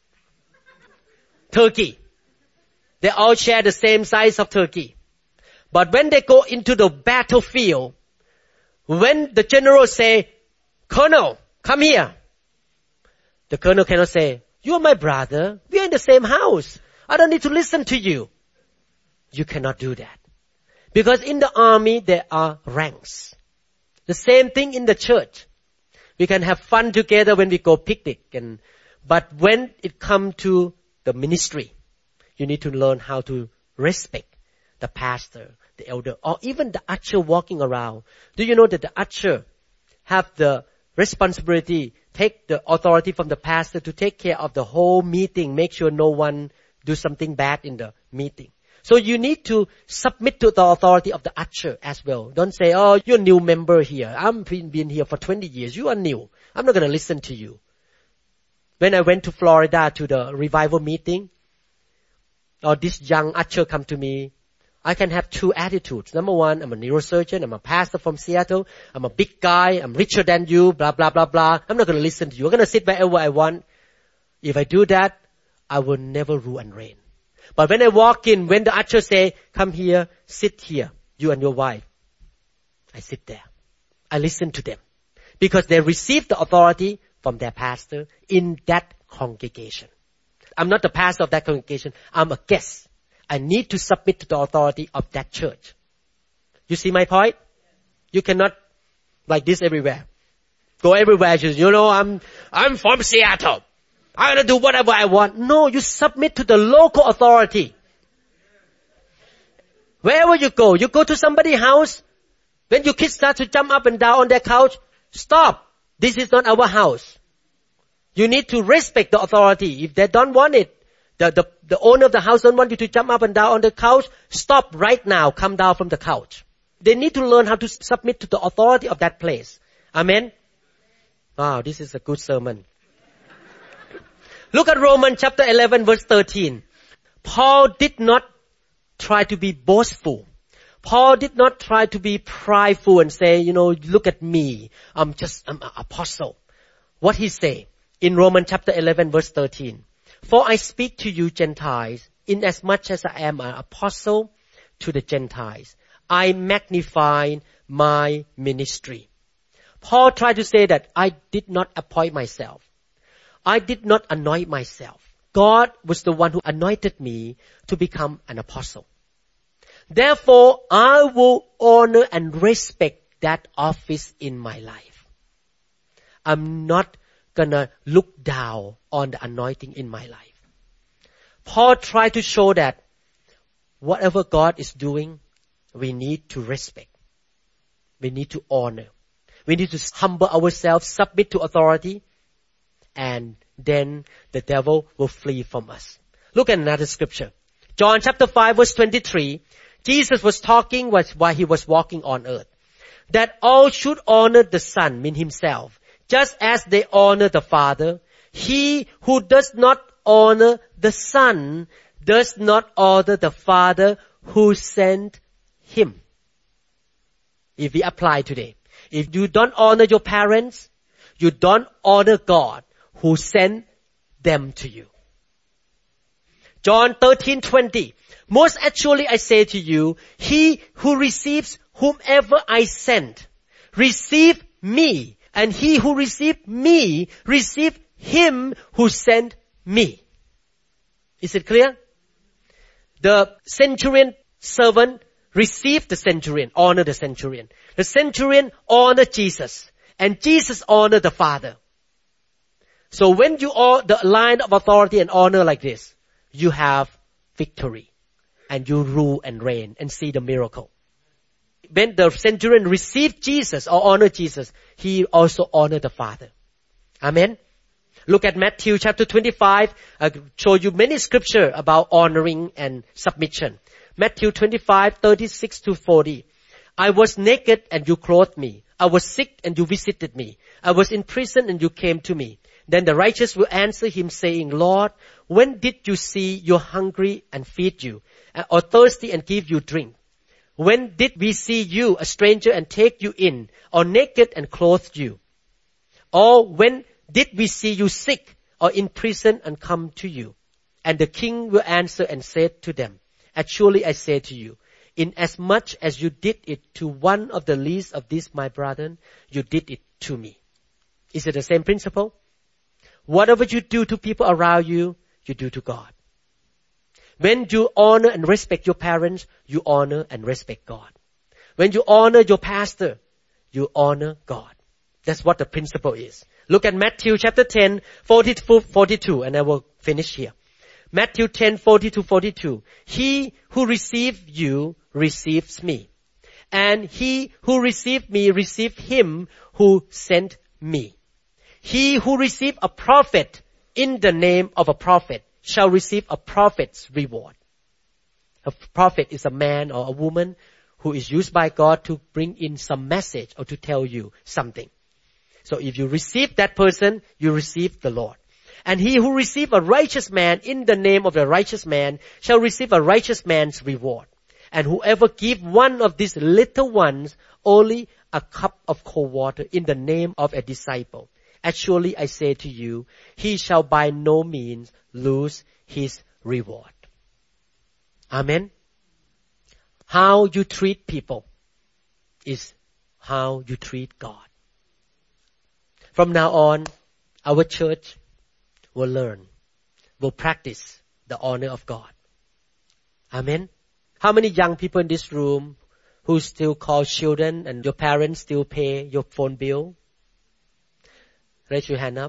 turkey. They all share the same size of turkey. But when they go into the battlefield, when the general say, Colonel, come here. The colonel cannot say, you are my brother. We are in the same house. I don't need to listen to you. You cannot do that. Because in the army, there are ranks. The same thing in the church. We can have fun together when we go picnic. And, but when it comes to the ministry, you need to learn how to respect the pastor, the elder, or even the usher walking around. Do you know that the usher have the responsibility, take the authority from the pastor to take care of the whole meeting, make sure no one do something bad in the meeting. So you need to submit to the authority of the usher as well. Don't say, oh, you're a new member here. I've been here for twenty years. You are new. I'm not going to listen to you. When I went to Florida to the revival meeting, or this young usher come to me, I can have two attitudes. Number one, I'm a neurosurgeon. I'm a pastor from Seattle. I'm a big guy. I'm richer than you, blah, blah, blah, blah. I'm not going to listen to you. I'm going to sit wherever I want. If I do that, I will never rule and reign. But when I walk in, when the usher say, come here, sit here, you and your wife, I sit there. I listen to them. Because they receive the authority from their pastor in that congregation. I'm not the pastor of that congregation. I'm a guest. I need to submit to the authority of that church. You see my point? You cannot like this everywhere. Go everywhere. You know, I'm, I'm from Seattle. I'm going to do whatever I want. No, you submit to the local authority. Wherever you go, you go to somebody's house. When your kids start to jump up and down on their couch, stop. This is not our house. You need to respect the authority. If they don't want it, the, the, the owner of the house don't want you to jump up and down on the couch, stop right now. Come down from the couch. They need to learn how to submit to the authority of that place. Amen? Wow, this is a good sermon. Look at Romans chapter eleven verse thirteen. Paul did not try to be boastful. Paul did not try to be prideful and say, you know, look at me. I'm just I'm an apostle. What he say in Romans chapter eleven verse thirteen. For I speak to you Gentiles, inasmuch as I am an apostle to the Gentiles. I magnify my ministry. Paul tried to say that I did not appoint myself. I did not anoint myself. God was the one who anointed me to become an apostle. Therefore, I will honor and respect that office in my life. I'm not gonna look down on the anointing in my life. Paul tried to show that whatever God is doing, we need to respect. We need to honor. We need to humble ourselves, submit to authority, and then the devil will flee from us. Look at another scripture. John chapter five verse twenty-three. Jesus was talking while he was walking on earth. That all should honor the Son, mean himself, just as they honor the Father. He who does not honor the Son does not honor the Father who sent him. If we apply today, if you don't honor your parents, you don't honor God who sent them to you. John thirteen twenty. Most actually I say to you, he who receives whomever I send, receive me, and he who received me, receive him who sent me. Is it clear? The centurion servant received the centurion, honor the centurion. The centurion honored Jesus, and Jesus honored the Father. So when you are the line of authority and honor like this, you have victory. And you rule and reign and see the miracle. when the centurion received Jesus or honored Jesus, he also honored the Father. Amen. Look at Matthew chapter twenty-five. I show you many scripture about honoring and submission. Matthew twenty-five, thirty-six to forty. I was naked and you clothed me. I was sick and you visited me. I was in prison and you came to me. Then the righteous will answer him saying, Lord, when did you see you hungry and feed you, or thirsty and give you drink? When did we see you a stranger and take you in, or naked and clothe you? Or when did we see you sick or in prison and come to you? And the king will answer and say to them, Actually I say to you, inasmuch as you did it to one of the least of these my brethren, you did it to me. Is it the same principle? Whatever you do to people around you, you do to God. When you honor and respect your parents, you honor and respect God. When you honor your pastor, you honor God. That's what the principle is. Look at Matthew chapter ten, forty to forty-two, and I will finish here. Matthew ten, forty to forty-two. He who received you receives me. And he who received me received him who sent me. He who received a prophet in the name of a prophet shall receive a prophet's reward. A prophet is a man or a woman who is used by God to bring in some message or to tell you something. So if you receive that person, you receive the Lord. And he who receives a righteous man in the name of the righteous man shall receive a righteous man's reward. And whoever give one of these little ones only a cup of cold water in the name of a disciple, actually I say to you, he shall by no means lose his reward. Amen. How you treat people is how you treat God. From now on, our church will learn, will practice the honor of God. Amen. How many young people in this room who still call children and your parents still pay your phone bill? Raise your hand up.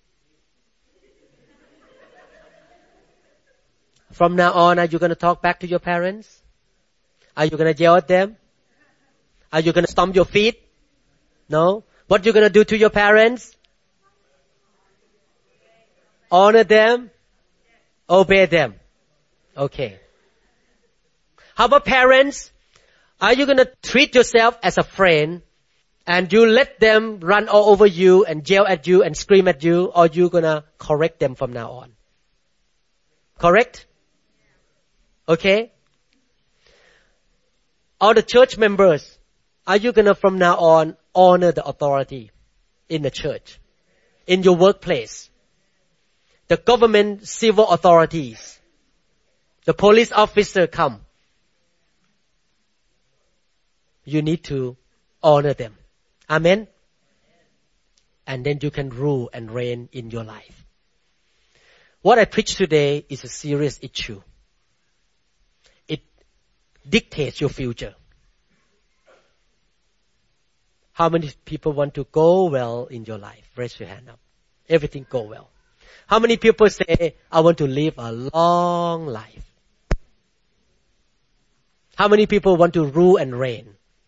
From now on, are you going to talk back to your parents? Are you going to yell at them? Are you going to stomp your feet? No? What are you going to do to your parents? Honor them? Obey them. Okay. How about parents? Are you going to treat yourself as a friend and you let them run all over you and yell at you and scream at you, or are you going to correct them from now on? Correct? Okay? All the church members, are you going to from now on honor the authority in the church, in your workplace, the government civil authorities, the police officer come? You need to honor them. Amen? And then you can rule and reign in your life. What I preach today is a serious issue. It dictates your future. How many people want to go well in your life? Raise your hand up. Everything go well. How many people say, I want to live a long life? How many people want to rule and reign?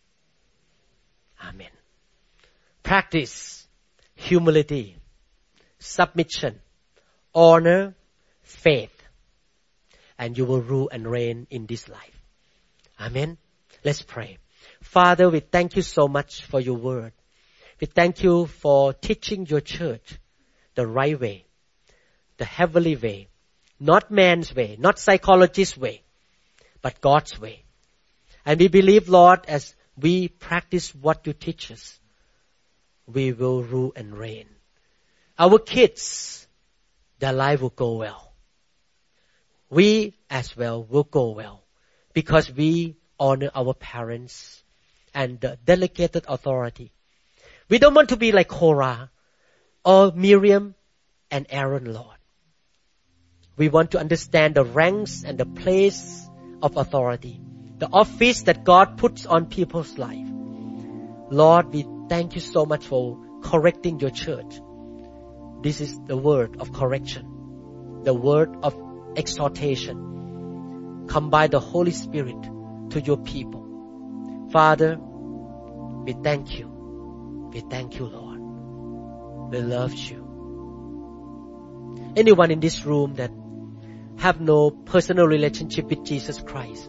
Amen. Practice humility, submission, honor, faith, and you will rule and reign in this life. Amen. Let's pray. Father, we thank you so much for your word. We thank you for teaching your church the right way, the heavenly way, not man's way, not psychologist's way, but God's way. And we believe, Lord, as we practice what you teach us, we will rule and reign. Our kids, their life will go well. We as well will go well because we honor our parents and the delegated authority. We don't want to be like Korah or Miriam and Aaron, Lord. We want to understand the ranks and the place of authority, the office that God puts on people's life. Lord, we thank you so much for correcting your church. This is the word of correction, the word of exhortation. Come by the Holy Spirit to your people. Father, we thank you. We thank you, Lord. We love you. Anyone in this room that have no personal relationship with Jesus Christ,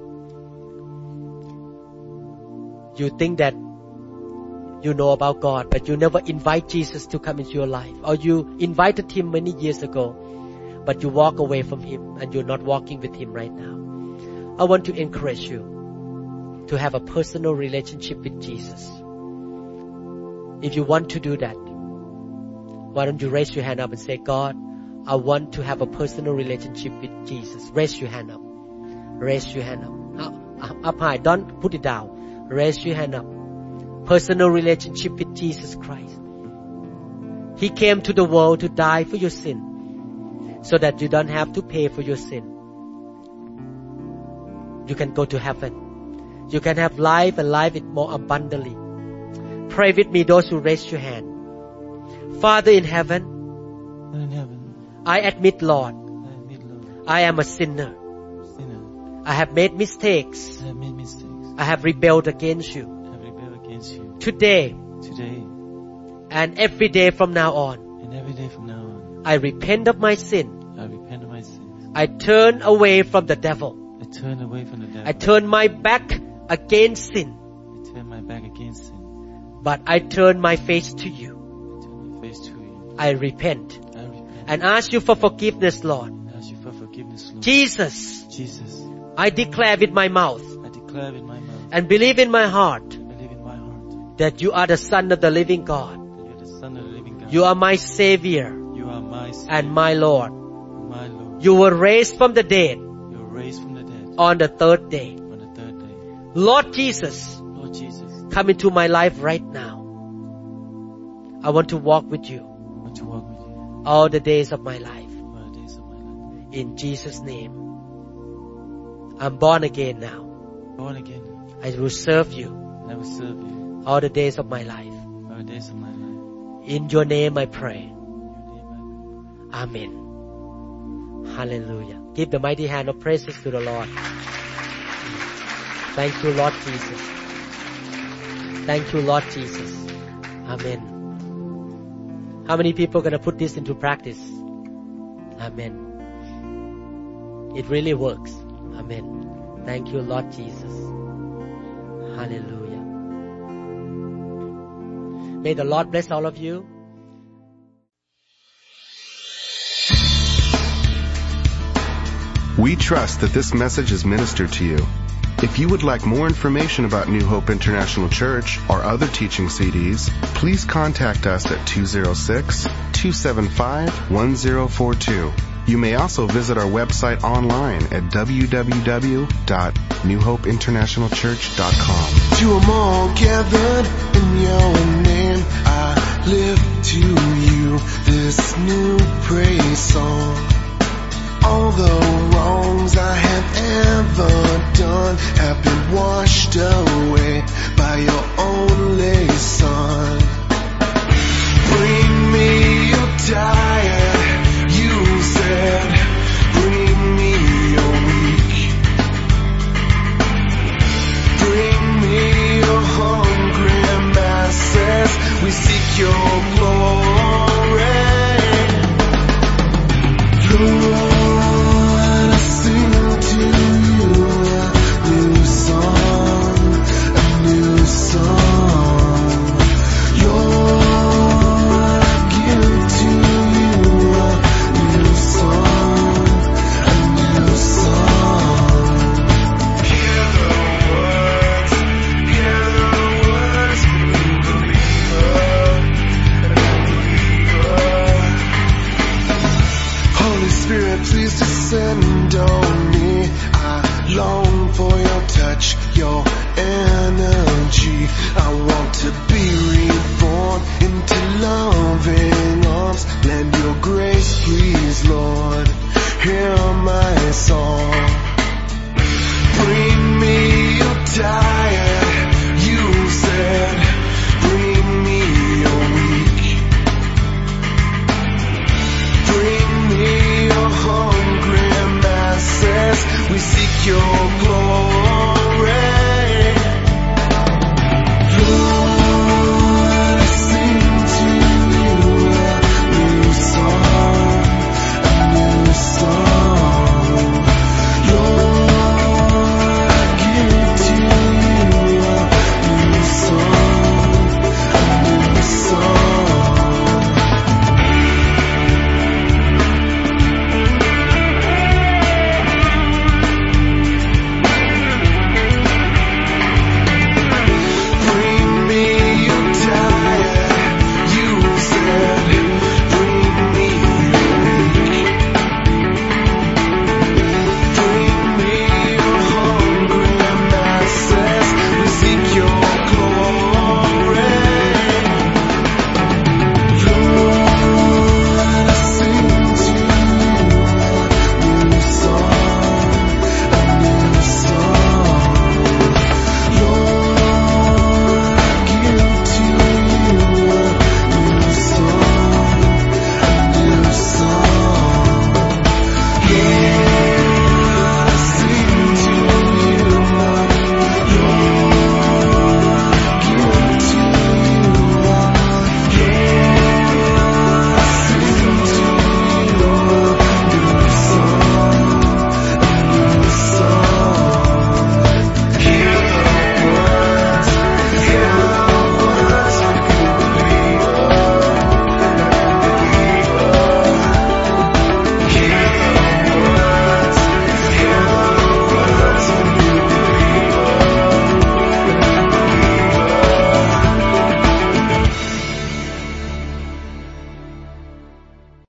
you think that you know about God, but you never invite Jesus to come into your life, or you invited Him many years ago, but you walk away from Him and you're not walking with Him right now. I want to encourage you to have a personal relationship with Jesus. If you want to do that, why don't you raise your hand up and say, God, I want to have a personal relationship with Jesus. Raise your hand up. Raise your hand up. Up, up high. Don't put it down. Raise your hand up. Personal relationship with Jesus Christ. He came to the world to die for your sin, so that you don't have to pay for your sin. You can go to heaven. You can have life and life it more abundantly. Pray with me, those who raise your hand. Father in heaven, in heaven, I admit, Lord, I admit, Lord, I am a sinner. sinner. I have made mistakes. I have made mistakes. I have rebelled against you. I have rebelled against you. Today Today and every day from now on, and every day from now on, I repent of my sin. I repent of my sins. I turn away from the devil. I turn away from the devil. I turn my back against sin. I turn my back against sin. But I turn my face to you. I turn my face to you. I repent I repent and ask you for forgiveness, Lord. and ask you for forgiveness, Lord. Jesus, Jesus, I declare with my mouth I declare with my mouth and believe in my heart and believe in my heart that you are the Son of the living God. that you are the Son of the living God. You are my Savior You are my Savior, and my Lord. my Lord. You were raised from the dead You are raised from the dead on the third day. on the third day. Lord Jesus, Lord Jesus, come into my life right now. I want to walk with you I want to walk with you all the days of my life. all the days of my life. In Jesus' name. I'm born again now. Born again, I will serve you and I will serve you all the days of my life. all the days of my life. In your name I pray. In your name I Amen. Hallelujah. Give the mighty hand of praises to the Lord. Thank you, Lord Jesus. Thank you, Lord Jesus. Amen. How many people are going to put this into practice? Amen. It really works. Amen. Thank you, Lord Jesus. Hallelujah. May the Lord bless all of you. We trust that this message is ministered to you. If you would like more information about New Hope International Church or other teaching C Ds, please contact us at two oh six, two seven five, one oh four two. You may also visit our website online at w w w dot new hope international church dot com. To them all gathered in your name, I lift to you this new praise song. All the wrongs I have